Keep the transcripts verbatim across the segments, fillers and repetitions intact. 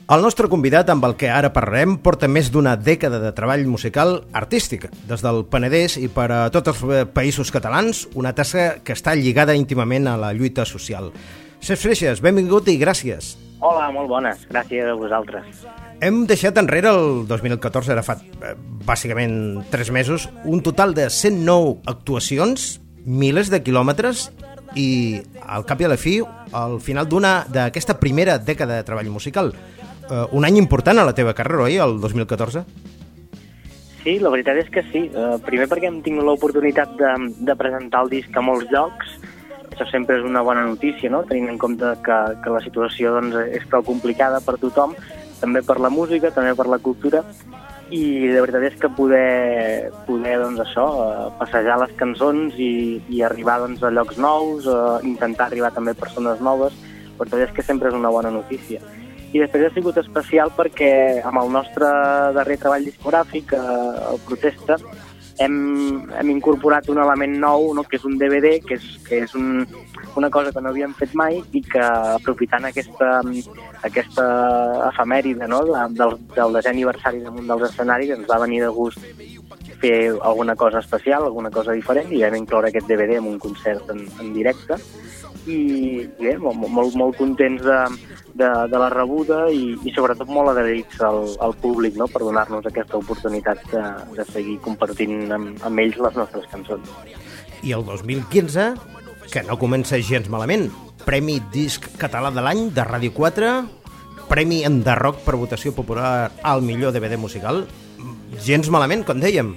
El nostre convidat, amb el que ara parlarem, porta més d'una dècada de treball musical artístic, des del Penedès i per a tots els països catalans, una tasca que està lligada íntimament a la lluita social. Cesc Freixas, benvingut i gràcies. Hola, molt bones, gràcies a vosaltres. Hem deixat enrere el dos mil catorze, ara fa eh, bàsicament tres mesos, un total de cent nou actuacions, milers de quilòmetres i, al cap i a la fi, al final d'una d'aquesta primera dècada de treball musical. Uh, un any important a la teva carrera, oi, el dos mil catorze? Sí, la veritat és que sí. Uh, primer perquè hem tingut l'oportunitat de, de presentar el disc a molts llocs. Això sempre és una bona notícia, no? Tenint en compte que, que la situació doncs, és prou complicada per tothom, també per la música, també per la cultura, i la veritat és que poder, poder doncs, això, uh, passejar les cançons i, i arribar doncs, a llocs nous, uh, intentar arribar també a persones noves, la veritat és que sempre és una bona notícia. I després ha sigut especial perquè amb el nostre darrer treball discogràfic, eh, el Protesta, hem, hem incorporat un element nou, no?, que és un D V D, que és, que és un, una cosa que no havíem fet mai i que, aprofitant aquesta, aquesta efemèride, no?, del, del desè aniversari damunt dels escenaris, ens va venir de gust fer alguna cosa especial, alguna cosa diferent, i vam incloure aquest D V D en un concert en, en directe. I bé, molt, molt, molt contents de, de, de la rebuda i, i sobretot molt agraïts al, al públic, no?, per donar-nos aquesta oportunitat de, de seguir compartint amb, amb ells les nostres cançons. I el dos mil quinze, que no comença gens malament, Premi Disc Català de l'Any de Ràdio quatre, Premi Enderroc per votació popular al millor D V D musical, gens malament, com dèiem.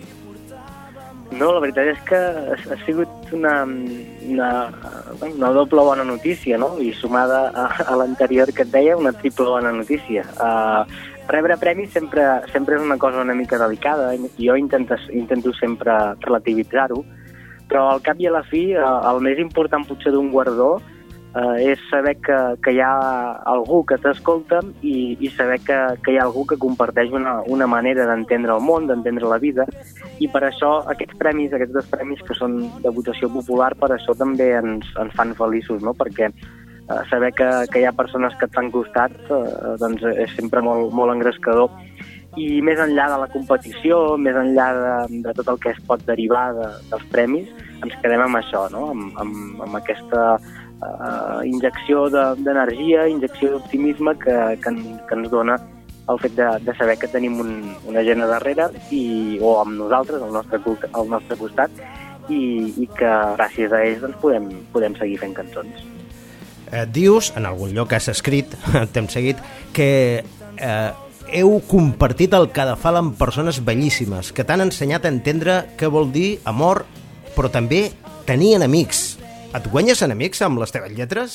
No, la veritat és que ha sigut una, una, una doble bona notícia, no? I sumada a, a l'anterior que et deia, una triple bona notícia. Uh, rebre premis sempre, sempre és una cosa una mica delicada, i jo intento, intento sempre relativitzar-ho, però al cap i a la fi uh, el més important potser d'un guardó uh, és saber que, que hi ha algú que t'escolta i, i saber que, que hi ha algú que comparteix una, una manera d'entendre el món, d'entendre la vida, i per això aquests premis, aquests dos premis que són de votació popular, per això també ens, ens fan feliços, no? Perquè eh, saber que, que hi ha persones que et fan costat eh, doncs és sempre molt, molt engrescador. I més enllà de la competició, més enllà de, de tot el que es pot derivar de, dels premis, ens quedem amb això, no? Amb, amb, amb aquesta eh, injecció d'energia, de, injecció d'optimisme que, que, que ens dona el fet de, de saber que tenim un, una gent a darrere i, o amb nosaltres, al nostre, al nostre costat, i, i que gràcies a ells doncs, podem, podem seguir fent cançons. Eh, dius, en algun lloc has escrit, t'hem seguit, que eh, heu compartit el cadafal amb persones bellíssimes, que t'han ensenyat a entendre què vol dir amor, però també tenir enemics. Et guanyes enemics amb les teves lletres?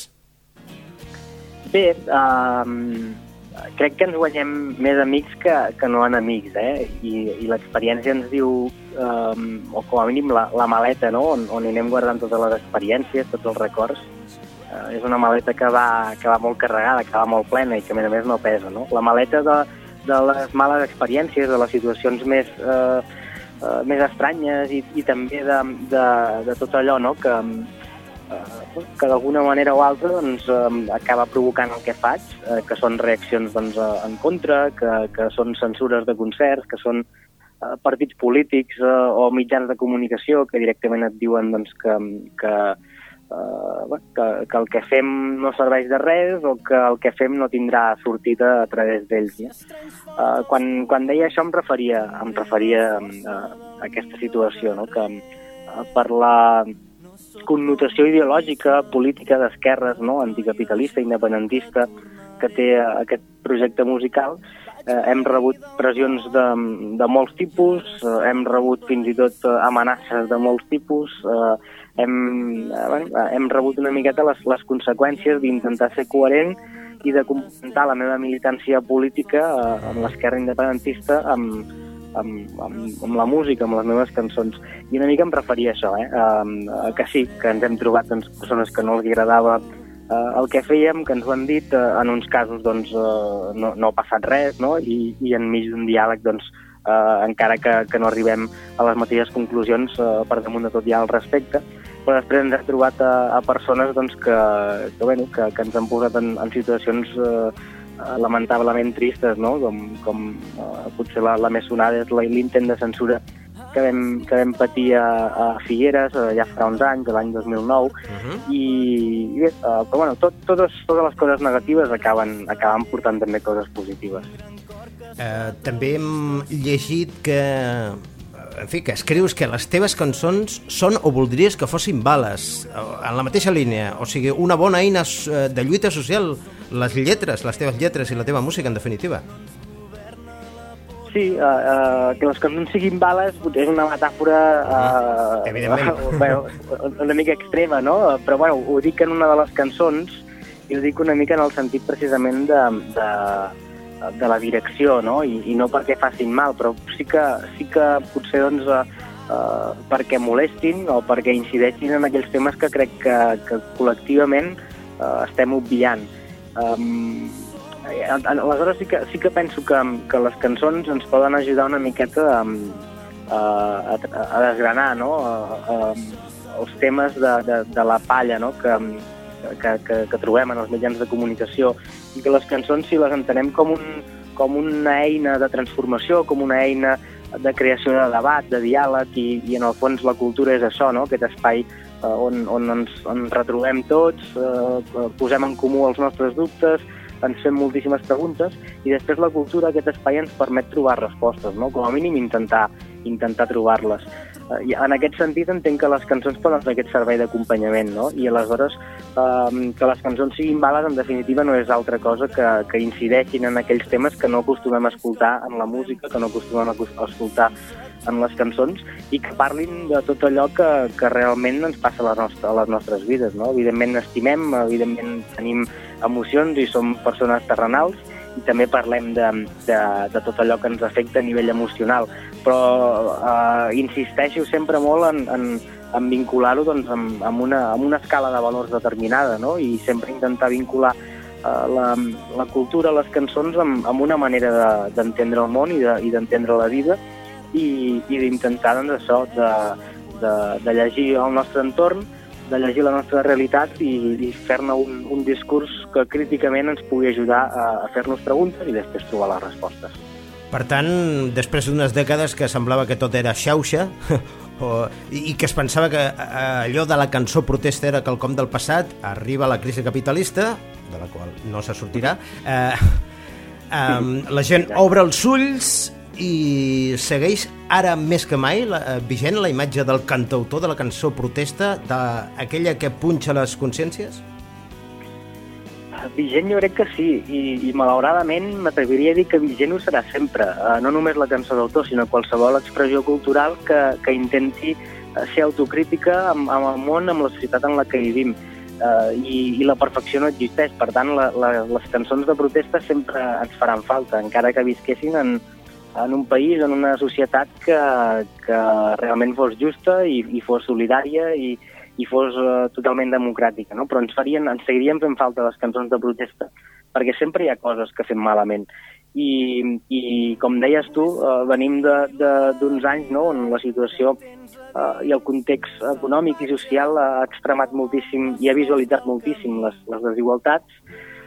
Bé, eh... crec que ens guanyem més amics que, que no enemics, eh? I, i l'experiència ens diu, um, o com a mínim la, la maleta, no?, on, on hi anem guardant totes les experiències, tots els records. Uh, és una maleta que va, que va molt carregada, que va molt plena i que a més a més no pesa, no? La maleta de, de les males experiències, de les situacions més, uh, uh, més estranyes i, i també de, de, de tot allò, no?, que... Uh, que d'alguna manera o altra doncs, uh, acaba provocant el que faig, uh, que són reaccions doncs, uh, en contra, que, que són censures de concerts, que són uh, partits polítics uh, o mitjans de comunicació que directament et diuen doncs, que, que, uh, que, que el que fem no serveix de res o que el que fem no tindrà sortida a través d'ells. Ja? Uh, quan, quan deia això em referia, em referia uh, a aquesta situació, no? Que uh, per la connotació ideològica, política d'esquerres, no?, anticapitalista, independentista, que té aquest projecte musical, eh, hem rebut pressions de, de molts tipus, eh, hem rebut fins i tot amenaces de molts tipus, eh, hem, eh, bueno, hem rebut una miqueta les, les conseqüències d'intentar ser coherent i de complementar la meva militància política eh, amb l'esquerra independentista, amb Amb, amb, amb la música, amb les meves cançons. I una mica em referia a això, eh? Uh, que sí, que ens hem trobat doncs, persones que no els agradava uh, el que fèiem, que ens ho han dit, uh, en uns casos doncs, uh, no, no ha passat res, no? I, i enmig d'un diàleg, doncs, uh, encara que, que no arribem a les mateixes conclusions, uh, per damunt de tot hi ha el respecte, però després ens hem trobat a, a persones doncs, que, que, bueno, que, que ens han posat en, en situacions uh, lamentablement tristes, no? Com, com uh, potser la, la més sonada és l'intent de censura que vam, que vam patir a, a Figueres uh, ja fa uns anys, l'any dos mil nou, uh-huh. i, i bé, uh, però bueno, tot, totes, totes les coses negatives acaben, acaben portant també coses positives. Uh, també hem llegit que en fi, que escrius que les teves cançons són o voldries que fossin bales, en la mateixa línia, o sigui, una bona eina de lluita social, les lletres, les teves lletres i la teva música, en definitiva. Sí, uh, uh, que les cançons siguin bales és una metàfora uh, evidentment uh, bueno, una mica extrema, no? Però bueno, ho dic en una de les cançons i ho dic una mica en el sentit precisament de, de, de la direcció, no? I, i no perquè facin mal, però sí que, sí que potser doncs, uh, uh, perquè molestin o perquè incideixin en aquells temes que crec que, que col·lectivament uh, estem obviant. Um, aleshores sí que, sí que penso que, que les cançons ens poden ajudar una miqueta a, a, a desgranar, no? a, a, els temes de, de, de la palla, no? que, que, que, que trobem en els mitjans de comunicació, i que les cançons, si les entenem com, un, com una eina de transformació, com una eina de creació de debat, de diàleg, i, i en el fons la cultura és això, no? Aquest espai eh, on, on ens, ens retrobem tots, eh, posem en comú els nostres dubtes, ens fem moltíssimes preguntes, i després la cultura, aquest espai, ens permet trobar respostes, no? Com a mínim intentar, intentar trobar-les. I en aquest sentit entenc que les cançons poden fer aquest servei d'acompanyament, no? I aleshores eh, que les cançons siguin bales, en definitiva, no és altra cosa que, que incideixin en aquells temes que no acostumem a escoltar en la música, que no acostumem a escoltar en les cançons, i que parlin de tot allò que, que realment ens passa a les, nostres, a les nostres vides, no? Evidentment estimem, evidentment tenim emocions i som persones terrenals, i també parlem de, de, de tot allò que ens afecta a nivell emocional, però eh, insisteixo sempre molt en, en, en vincular-ho doncs, amb, amb, una, amb una escala de valors determinada, no? I sempre intentar vincular eh, la, la cultura, les cançons, amb, amb una manera de, d'entendre el món i, de, i d'entendre la vida, i, i d'intentar doncs, això, de, de, de llegir el nostre entorn, de llegir la nostra realitat i, i fer-ne un, un discurs que críticament ens pugui ajudar a, a fer-nos preguntes i després trobar les respostes. Per tant, després d'unes dècades que semblava que tot era xauxa o, i que es pensava que allò de la cançó protesta era quelcom del passat, arriba la crisi capitalista, de la qual no se sortirà, eh, eh, la gent obre els ulls i segueix ara més que mai la, vigent la imatge del cantautor de la cançó protesta, d'aquella que punxa les consciències? Vigent jo crec que sí, i, i malauradament m'atreviria a dir que vigent ho serà sempre, uh, no només la cançó d'autor, sinó qualsevol expressió cultural que, que intenti ser autocrítica amb, amb el món, amb la societat en la que vivim. Uh, i, i la perfecció no existeix, per tant la, la, les cançons de protesta sempre ens faran falta, encara que visquessin en, en un país, en una societat que, que realment fos justa i, i fos solidària i, i fos uh, totalment democràtica, no? Però ens farien, ens seguirien fent falta les cançons de protesta, perquè sempre hi ha coses que fem malament. I, i com deies tu, uh, venim d'uns anys, no?, on la situació uh, i el context econòmic i social ha extremat moltíssim i ha visualitzat moltíssim les, les desigualtats.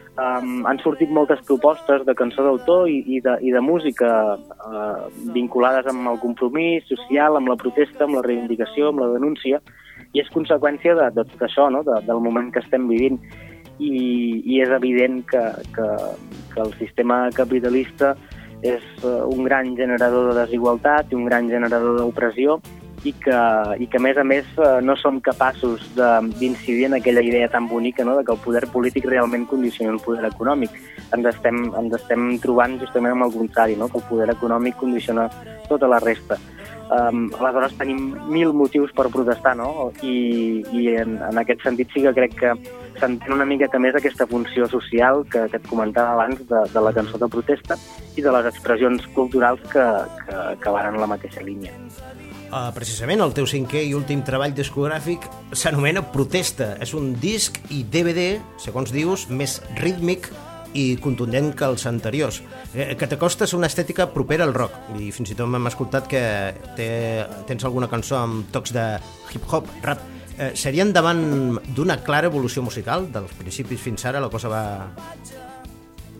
Um, han sortit moltes propostes de cançó d'autor i, i, de, i de música uh, vinculades amb el compromís social, amb la protesta, amb la reivindicació, amb la denúncia, i és conseqüència de, de tot això, no?, de, del moment que estem vivint. I, i és evident que, que, que el sistema capitalista és uh, un gran generador de desigualtat i un gran generador d'opressió, i que, i que a més a més no som capaços d'incidir en aquella idea tan bonica, no?, de que el poder polític realment condiciona el poder econòmic. Ens estem, ens estem trobant justament amb el contrari, no?, que el poder econòmic condiciona tota la resta. Um, aleshores tenim mil motius per protestar, no?, i, i en, en aquest sentit sí que crec que s'entén una mica que més aquesta funció social que, que et comentava abans de, de la cançó de protesta i de les expressions culturals que, que, que van en la mateixa línia. Uh, precisament el teu cinquè i últim treball discogràfic s'anomena Protesta. És un disc i D V D, segons dius, més rítmic i contundent que els anteriors, eh, que t'acostes a una estètica propera al rock, i fins i tot m'hem escoltat que té, tens alguna cançó amb tocs de hip-hop, rap. Eh, serien davant d'una clara evolució musical? Dels principis fins ara la cosa va...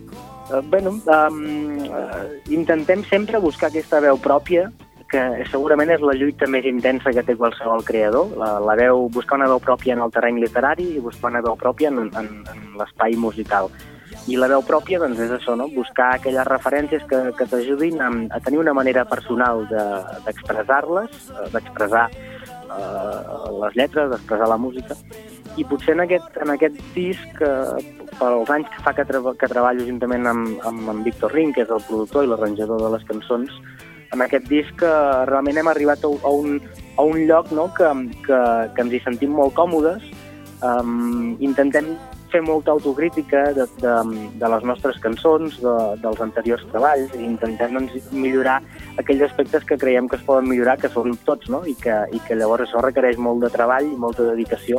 Uh, bueno, um, uh, intentem sempre buscar aquesta veu pròpia, que segurament és la lluita més intensa que té qualsevol creador, la, la veu, buscar una veu pròpia en el terreny literari i buscar una veu pròpia en, en, en l'espai musical. I la veu pròpia, doncs, és això, no? Buscar aquelles referències que, que t'ajudin a, a tenir una manera personal d'expressar-les, de, d'expressar uh, les lletres, d'expressar la música. I potser en aquest, en aquest disc, eh, pels anys que fa que, treba, que treballo juntament amb, amb, amb Víctor Rin, que és el productor i l'arranjador de les cançons, en aquest disc eh, realment hem arribat a, a, un, a un lloc, no?, que, que, que ens hi sentim molt còmodes. Um, intentem fer molta autocrítica de, de, de les nostres cançons, de, dels anteriors treballs, i intentem, doncs, millorar aquells aspectes que creiem que es poden millorar, que són tots, no?, i que, i que llavors això requereix molt de treball i molta dedicació.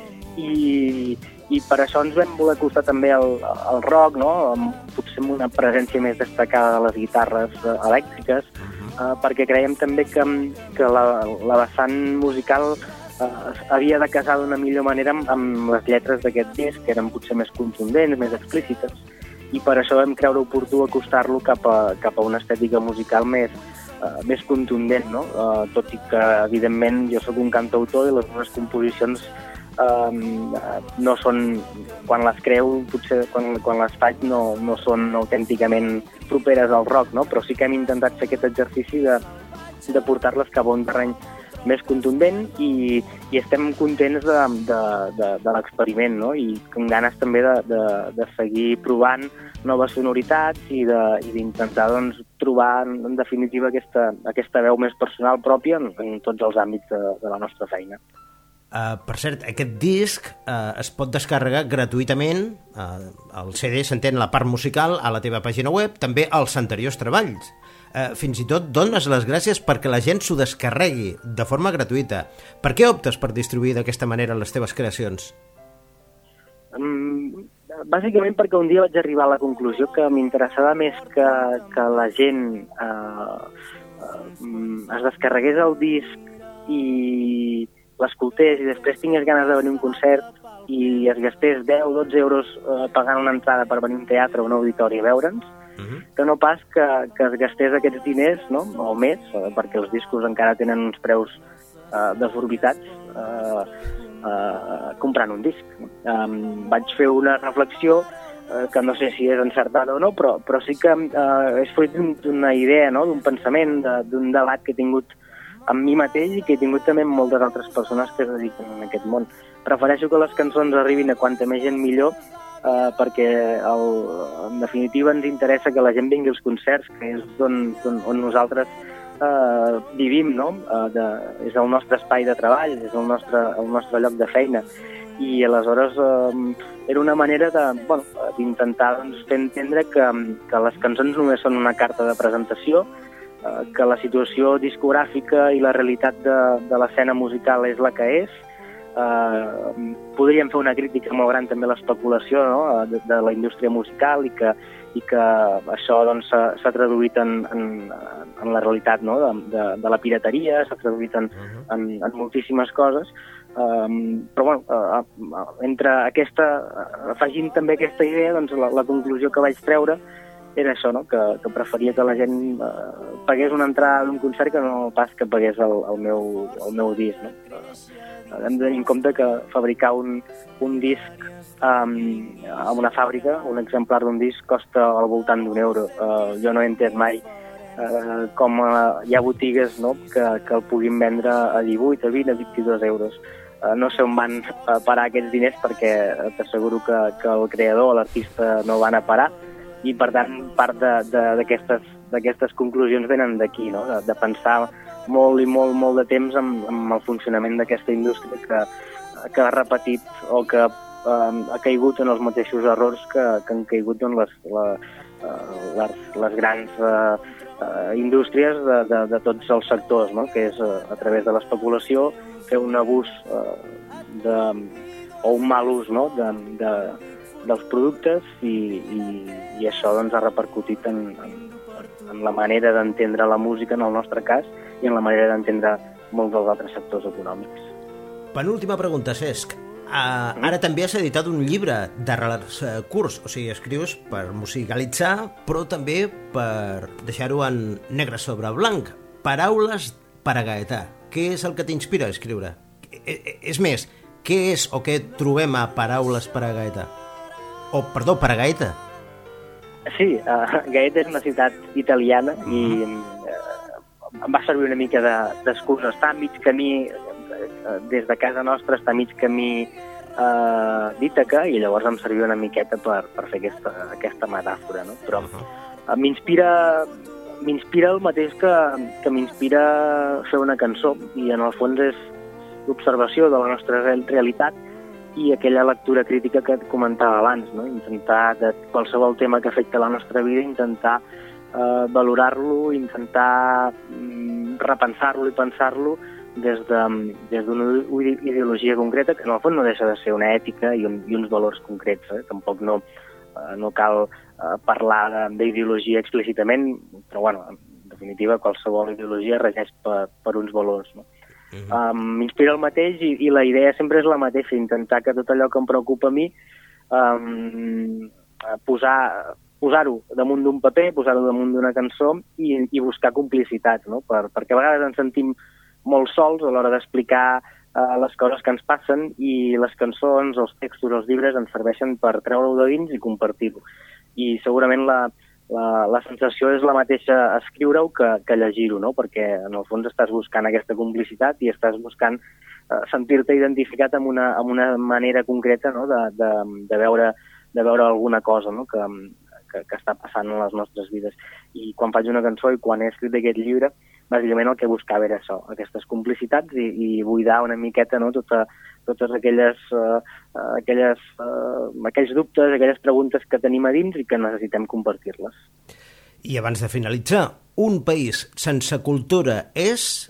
I, i per això ens vam voler acostar també al, al rock, no?, amb, potser amb una presència més destacada de les guitarres uh, elèctriques, uh, perquè creiem també que, que la, la vessant musical uh, havia de casar d'una millor manera amb, amb les lletres d'aquest disc, que eren potser més contundents, més explícites, i per això vam creure oportú acostar-lo cap a, cap a una estètica musical més, uh, més contundent, no? Uh, tot i que, evidentment, jo sóc un cantautor i les meves composicions Um, no són, quan les creu, potser quan, quan les faig no, no són autènticament properes al rock, no? Però sí que hem intentat fer aquest exercici de, de portar-les cap a un terreny més contundent i, i estem contents de, de, de, de l'experiment, no? I amb ganes també de, de, de seguir provant noves sonoritats i d'intentar, doncs, trobar en definitiva aquesta, aquesta veu més personal pròpia en, en tots els àmbits de, de la nostra feina. Uh, per cert, aquest disc uh, es pot descarregar gratuïtament, uh, el C D s'entén la part musical a la teva pàgina web, també als anteriors treballs. Uh, fins i tot dones les gràcies perquè la gent s'ho descarregui de forma gratuïta. Per què optes per distribuir d'aquesta manera les teves creacions? Um, bàsicament perquè un dia vaig arribar a la conclusió que m'interessava més que, que la gent uh, uh, es descarregués el disc i l'escoltés i després tingués ganes de venir a un concert i es gastés deu o dotze euros eh, pagant una entrada per venir a un teatre o un auditori a veure'ns, uh-huh. que no pas que, que es gastés aquests diners, no?, o més, eh, perquè els discos encara tenen uns preus eh, desorbitats, eh, eh, comprant un disc. Um, vaig fer una reflexió eh, que no sé si és encertada o no, però, però sí que eh, és fruit d'una idea, no?, d'un pensament, d'un debat que he tingut amb mi mateix i que he tingut també amb moltes altres persones que es dediquen a aquest món. Prefereixo que les cançons arribin a quanta més gent millor, eh, perquè el, en definitiva ens interessa que la gent vingui als concerts, que és on, on, on nosaltres eh, vivim, no? Eh, de, és el nostre espai de treball, és el nostre, el nostre lloc de feina. I aleshores eh, era una manera de, bueno, d'intentar, doncs, fer entendre que, que les cançons només són una carta de presentació, que la situació discogràfica i la realitat de, de l'escena musical és la que és. Uh, podríem fer una crítica molt gran també a l'especulació, no?, de, de la indústria musical i que, i que això, doncs, s'ha traduït en, en, en la realitat, no?, de, de, de la pirateria, s'ha traduït en, en, en moltíssimes coses. Um, però bueno, uh, entre aquesta, afegint també aquesta idea, doncs la, la conclusió que vaig treure era això, no?, que, que preferia que la gent eh, pagués una entrada d'un concert que no pas que pagués el, el, meu, el meu disc, no? Eh, hem de tenir en compte que fabricar un, un disc um, a una fàbrica, un exemplar d'un disc, costa al voltant d'un euro. Uh, jo no he entès mai uh, com uh, hi ha botigues, no?, que, que el puguin vendre a divuit, a vint, a vint-i-dos euros. Uh, no sé on van uh, parar aquests diners, perquè t'asseguro que, que el creador o l'artista no van a parar, i per tant part d'aquestes conclusions venen d'aquí, no?, de, de pensar molt i molt, molt de temps amb, amb el funcionament d'aquesta indústria que, que ha repetit o que eh, ha caigut en els mateixos errors que, que han caigut en les, la, les, les grans eh, indústries de, de, de tots els sectors, no?, que és eh, a través de l'especulació fer un abús eh, de, o un mal ús, no?, de, de dels productes i, i, i això, doncs, ha repercutit en, en, en la manera d'entendre la música en el nostre cas i en la manera d'entendre molts dels altres sectors econòmics. Penúltima pregunta, Cesc. Uh, ara també has editat un llibre de relats uh, curts, o sigui, escrius per musicalitzar, però també per deixar-ho en negre sobre blanc. Paraules per a Gaetà. Què és el que t'inspira a escriure? És més, què és o què trobem a Paraules per a Gaetà? O, perdó, per a Gaeta. Sí, uh, Gaeta és una ciutat italiana i uh, em va servir una mica d'excusa. Està a mig camí, uh, des de casa nostra, està a mig camí uh, d'Ítaca, i llavors em servia una miqueta per, per fer aquesta, aquesta metàfora, no? Però uh, m'inspira m'inspira el mateix que, que m'inspira fer una cançó, i en el fons és l'observació de la nostra realitat i aquella lectura crítica que et comentava abans, no? Intentar, de qualsevol tema que afecta la nostra vida, intentar eh, valorar-lo, intentar mm, repensar-lo i pensar-lo des d'una de, des ideologia concreta, que en el fons no deixa de ser una ètica i, un, i uns valors concrets. Eh? Tampoc no, eh, no cal eh, parlar d'ideologia explícitament, però bueno, en definitiva qualsevol ideologia regeix per, per uns valors, no? Uh-huh. um, m'inspira el mateix i, i la idea sempre és la mateixa, intentar que tot allò que em preocupa a mi um, posar, posar-ho damunt d'un paper, posar-ho damunt d'una cançó i, i buscar complicitats, no? per, perquè a vegades ens sentim molt sols a l'hora d'explicar uh, les coses que ens passen, i les cançons, els textos, els llibres ens serveixen per treure-ho de dins i compartir-ho, i segurament la La, la sensació és la mateixa escriure-ho que, que llegir-ho, no? Perquè en el fons estàs buscant aquesta complicitat i estàs buscant eh, sentir-te identificat amb una, amb una manera concreta, no? de, de, de, veure, de veure alguna cosa, no? que, que, que està passant en les nostres vides. I quan faig una cançó i quan he escrit aquest llibre, bàsicament el que buscava era això, aquestes complicitats, i, i buidar una miqueta, no? Tota, totes aquelles, uh, aquelles, uh, aquells dubtes, aquelles preguntes que tenim a dins i que necessitem compartir-les. I abans de finalitzar, un país sense cultura és?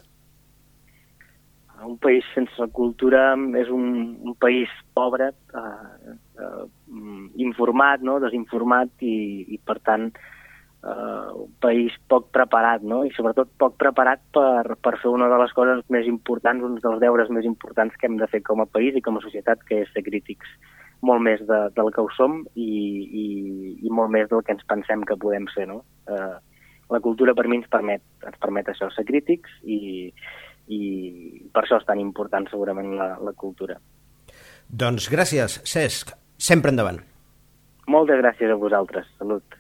Un país sense cultura és un, un país pobre, uh, uh, informat, no? Desinformat, i, i per tant Uh, un país poc preparat, no? I sobretot poc preparat per, per fer una de les coses més importants, uns dels deures més importants que hem de fer com a país i com a societat, que és ser crítics, molt més de, del que ho som i, i, i molt més del que ens pensem que podem ser, no? Uh, la cultura per mi ens permet, ens permet això, ser crítics, i, i per això és tan important segurament la, la cultura. Doncs gràcies, Cesc. Sempre endavant. Moltes gràcies a vosaltres. Salut.